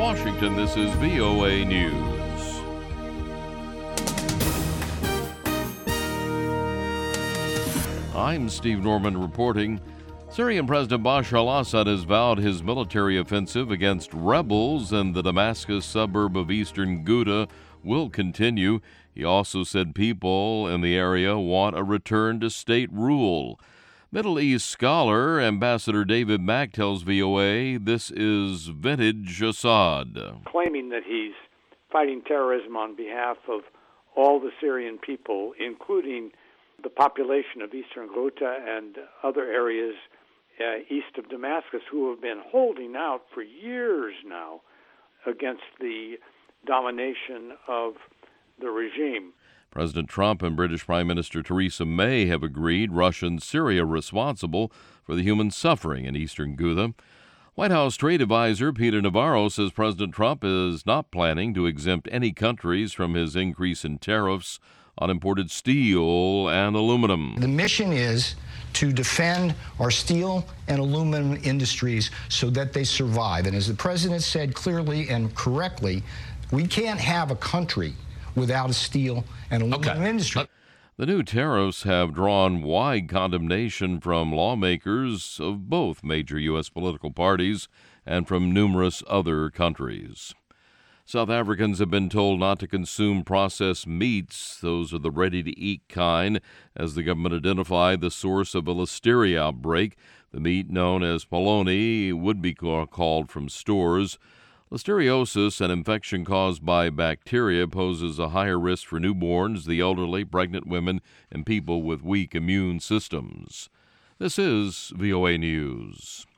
Washington, this is VOA News. I'm Steve Norman reporting. Syrian President Bashar al-Assad has vowed his military offensive against rebels in the Damascus suburb of eastern Ghouta will continue. He also said people in the area want a return to state rule. Middle East scholar Ambassador David Mack tells VOA this is vintage Assad. Claiming that he's fighting terrorism on behalf of all the Syrian people, including the population of eastern Ghouta and other areas east of Damascus, who have been holding out for years now against the domination of the regime. President Trump and British Prime Minister Theresa May have agreed Russia and Syria are responsible for the human suffering in eastern Ghouta. White House Trade Advisor Peter Navarro says President Trump is not planning to exempt any countries from his increase in tariffs on imported steel and aluminum. The mission is to defend our steel and aluminum industries so that they survive. And as the president said clearly and correctly, we can't have a country without a steel and aluminum industry. The new tariffs have drawn wide condemnation from lawmakers of both major U.S. political parties and from numerous other countries. South Africans have been told not to consume processed meats. Those are the ready-to-eat kind, as the government identified the source of a listeria outbreak. The meat, known as polony, would be called from stores. Listeriosis, an infection caused by bacteria, poses a higher risk for newborns, the elderly, pregnant women, and people with weak immune systems. This is VOA News.